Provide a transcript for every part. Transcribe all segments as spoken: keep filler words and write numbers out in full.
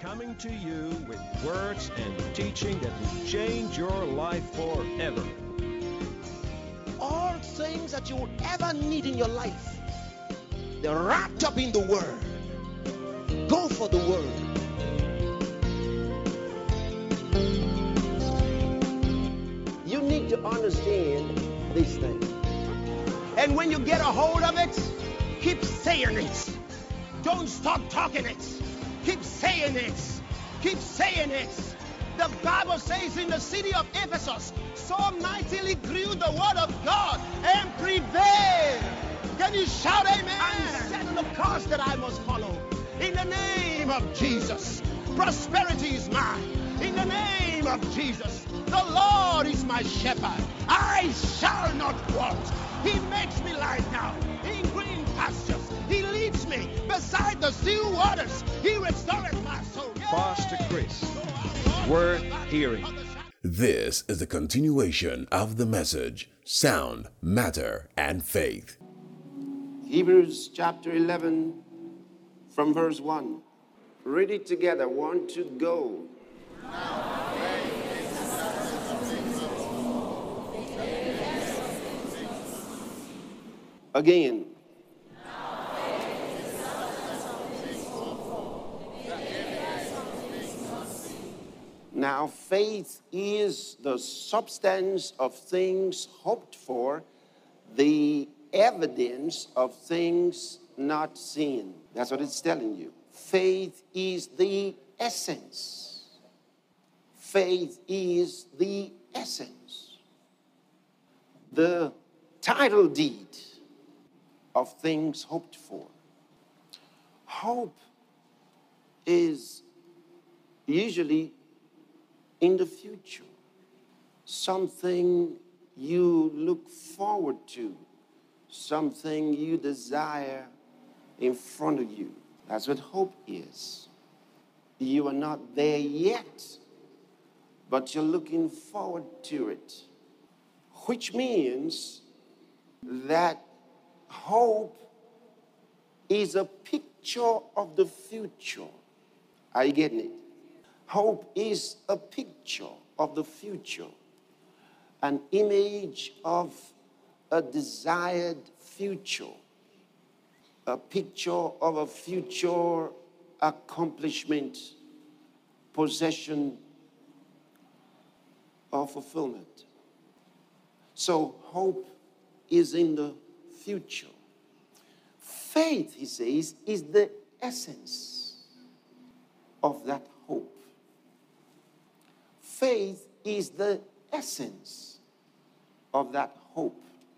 coming to you with words and teaching that will change your life forever. All things that you would ever need in your life, they're wrapped up in the Word. Go for the Word. You need to understand these things. And when you get a hold of it, keep saying it. Don't stop talking it. Keep saying it. Keep saying it. The Bible says in the city of Ephesus, so mightily grew the word of God and prevailed. Can you shout amen? I'm setting the course that I must follow. In the name of Jesus, prosperity is mine. In the name of Jesus, the Lord is my shepherd. I shall not want. He makes me lie down in green pastures. He leads me beside the still waters. He restores my soul. Pastor Chris, worth hearing. This is the continuation of the message, Sound, Matter, and Faith. Hebrews chapter eleven from verse one. Read it together. One, two, go. Again. Now, faith is the substance of things hoped for, the evidence of things not seen. That's what it's telling you. Faith is the essence. Faith is the essence. The title deed of things hoped for. Hope is usually in the future, something you look forward to, something you desire in front of you. That's what hope is. You are not there yet, but you're looking forward to it, which means that hope is a picture of the future. Are you getting it? Hope is a picture of the future, an image of a desired future, a picture of a future accomplishment, possession, or fulfillment. So hope is in the future. Faith, he says, is the essence of that hope. Faith is the essence of that hope,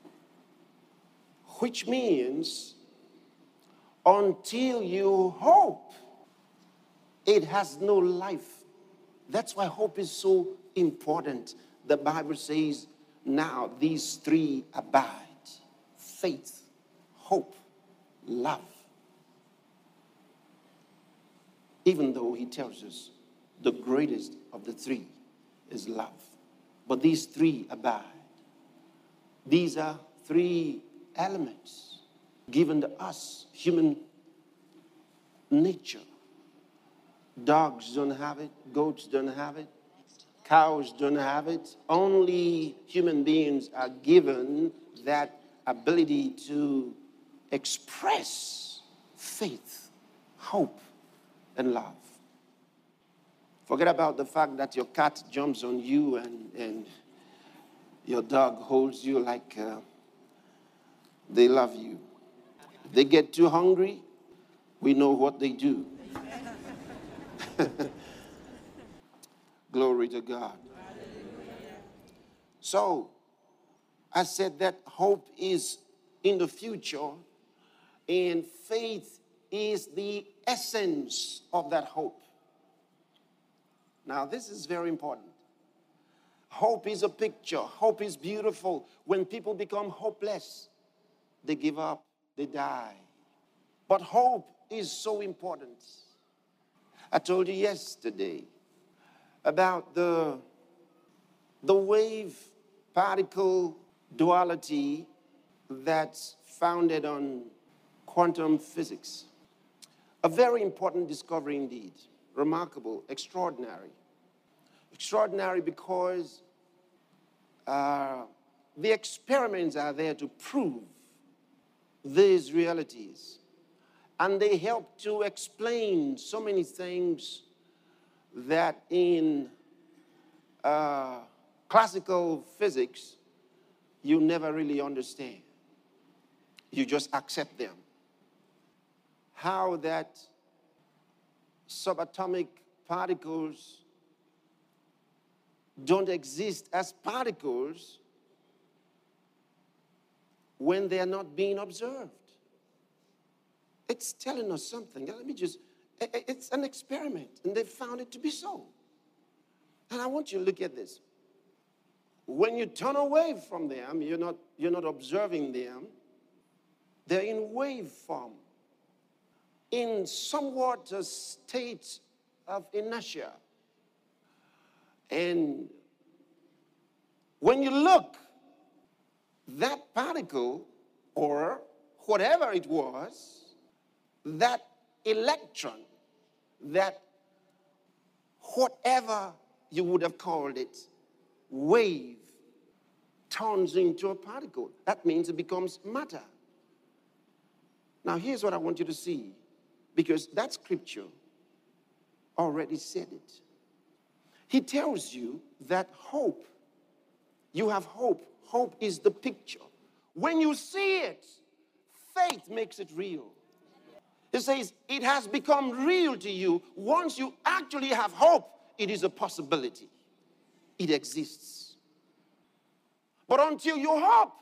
which means until you hope, it has no life. That's why hope is so important. The Bible says, now these three abide: faith, hope, love. Even though he tells us the greatest of the three is love. But these three abide. These are three elements given to us, human nature. Dogs don't have it. Goats don't have it. Cows don't have it. Only human beings are given that ability to express faith, hope, and love. Forget about the fact that your cat jumps on you and, and your dog holds you like uh, they love you. If they get too hungry, we know what they do. Glory to God. So, I said that hope is in the future, and faith is the essence of that hope. Now, this is very important. Hope is a picture. Hope is beautiful. When people become hopeless, they give up, they die. But hope is so important. I told you yesterday about the, the wave particle duality that's founded on quantum physics. A very important discovery indeed. remarkable, extraordinary. Extraordinary because uh, the experiments are there to prove these realities. And they help to explain so many things that in uh, classical physics you never really understand. You just accept them. How that subatomic particles don't exist as particles when they are not being observed. It's telling us something. Let me just, it's an experiment, and they found it to be so. And I want you to look at this. When you turn away from them, you're not, you're not observing them. They're in wave form, in somewhat a state of inertia. And when you look, that particle, or whatever it was, that electron, that whatever you would have called it, wave, turns into a particle. That means it becomes matter. Now, here's what I want you to see, because that scripture already said it. He tells you that hope, you have hope. Hope is the picture. When you see it, faith makes it real. It says it has become real to you. Once you actually have hope, it is a possibility. It exists. But until you hope,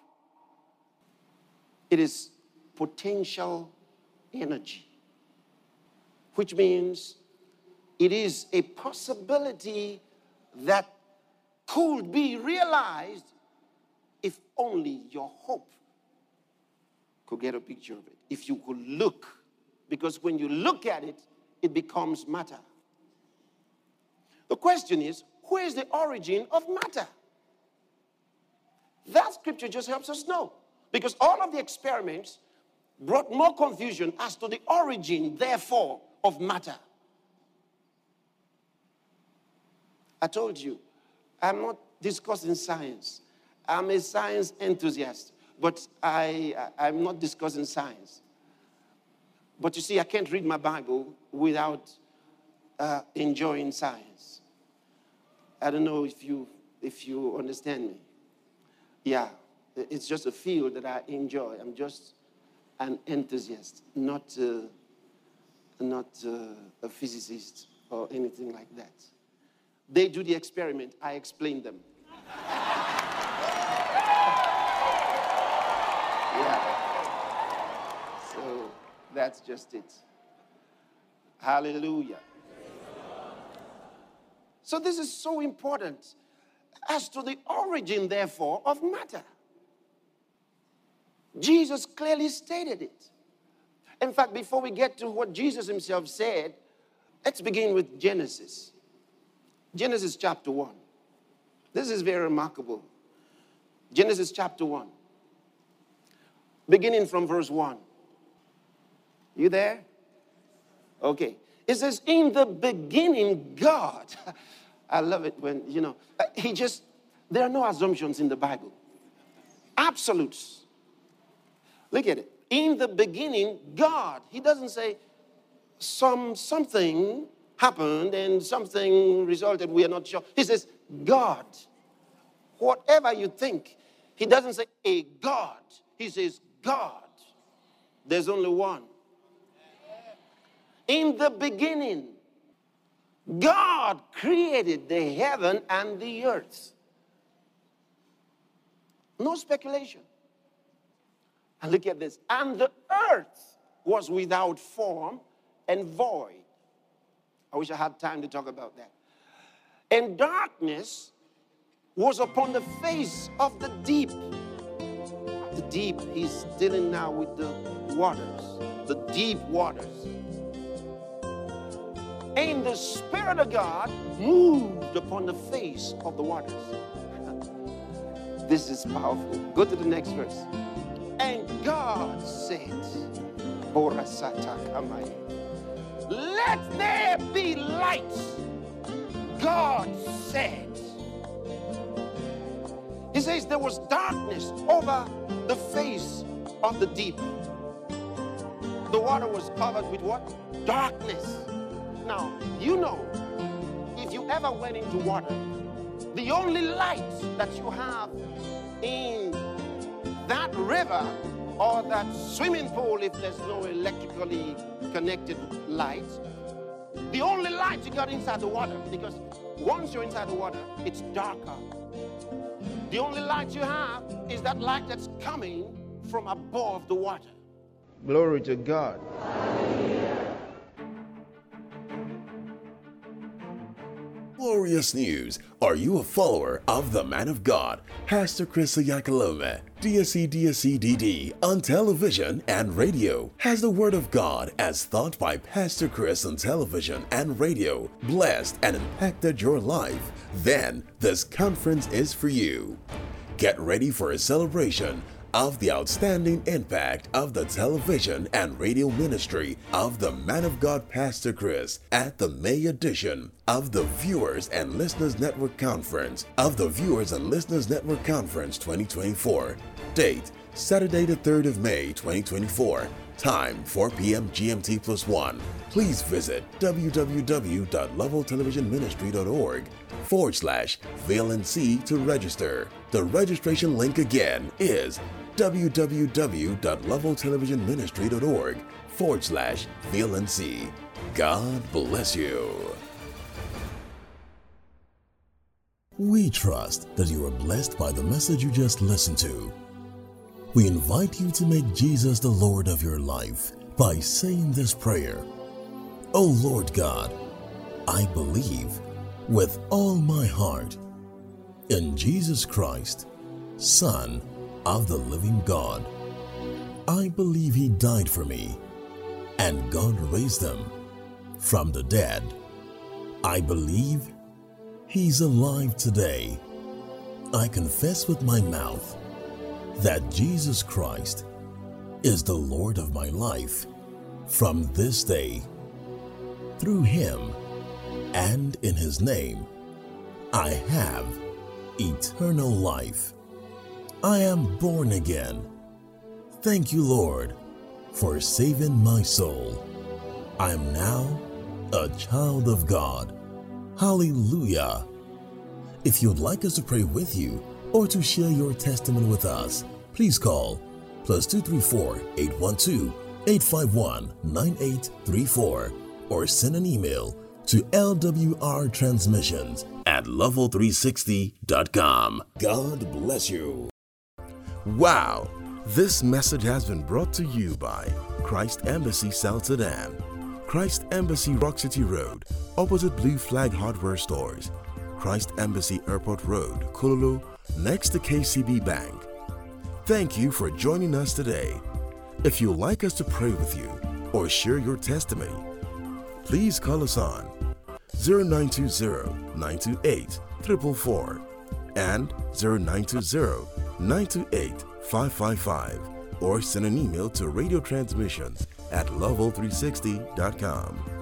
it is potential energy, which means it is a possibility that could be realized if only your hope could get a picture of it. If you could look, because when you look at it, it becomes matter. The question is, where is the origin of matter? That scripture just helps us know, because all of the experiments brought more confusion as to the origin, therefore, of matter. I told you, I'm not discussing science. I'm a science enthusiast, but I, I, I'm not discussing science. But you see, I can't read my Bible without uh, enjoying science. I don't know if you, if you understand me. Yeah, it's just a field that I enjoy. I'm just an enthusiast, not, uh, not uh, a physicist or anything like that. They do the experiment, I explain them. Yeah. So that's just it. Hallelujah. So this is so important as to the origin, therefore, of matter. Jesus clearly stated it. In fact, before we get to what Jesus himself said, let's begin with Genesis. Genesis chapter one. This is very remarkable. Genesis chapter one. Beginning from verse one. You there? Okay. It says, in the beginning, God. I love it when, you know, he just, there are no assumptions in the Bible. Absolutes. Look at it. In the beginning, God. He doesn't say some something happened and something resulted, we are not sure. He says, God. Whatever you think. He doesn't say a God. He says, God. There's only one. In the beginning, God created the heaven and the earth. No speculation. And look at this. And the earth was without form and void. I wish I had time to talk about that. And darkness was upon the face of the deep. The deep, he's dealing now with the waters, the deep waters. And the Spirit of God moved upon the face of the waters. This is powerful. Go to the next verse. And God said, let there be light, God said. He says there was darkness over the face of the deep. The water was covered with what? Darkness. Now, you know, if you ever went into water, the only light that you have in that river or that swimming pool, if there's no electrically connected light, the only light you got inside the water, because once you're inside the water, it's darker. The only light you have is that light that's coming from above the water. Glory to God. Glorious news! Are you a follower of the man of God, Pastor Chris Oyakhilome, D S C D S C D D, on television and radio? Has the word of God as taught by Pastor Chris on television and radio blessed and impacted your life? Then this conference is for you. Get ready for a celebration of the outstanding impact of the television and radio ministry of the man of God Pastor Chris at the May edition of the Viewers and Listeners Network Conference of the Viewers and Listeners Network Conference twenty twenty-four. Date Saturday the third of May twenty twenty-four. Time four p.m. G M T plus one. Please visit w w w dot level television ministry dot org forward slash V L N C to register. The registration link again is w w w dot level television ministry dot org forward slash V L N C. God bless you. We trust that you are blessed by the message you just listened to. We invite you to make Jesus the Lord of your life by saying this prayer. O Lord God, I believe with all my heart in Jesus Christ, Son of the living God. I believe He died for me and God raised Him from the dead. I believe He's alive today. I confess with my mouth that Jesus Christ is the Lord of my life from this day. Through Him and in His name, I have eternal life. I am born again. Thank you, Lord, for saving my soul. I am now a child of God. Hallelujah. If you'd like us to pray with you or to share your testimony with us, please call plus two three four, eight one two, eight five one, nine eight three four or send an email to L W R transmissions at level three sixty dot com. God bless you. Wow! This message has been brought to you by Christ Embassy South Sudan, Christ Embassy Rock City Road, opposite Blue Flag Hardware Stores, Christ Embassy Airport Road, Kululu, next to K C B Bank. Thank you for joining us today. If you'd like us to pray with you or share your testimony, please call us on zero nine two zero, nine two eight, four four four and zero nine two zero, nine two eight, five five five or send an email to radio transmissions at level three sixty dot com.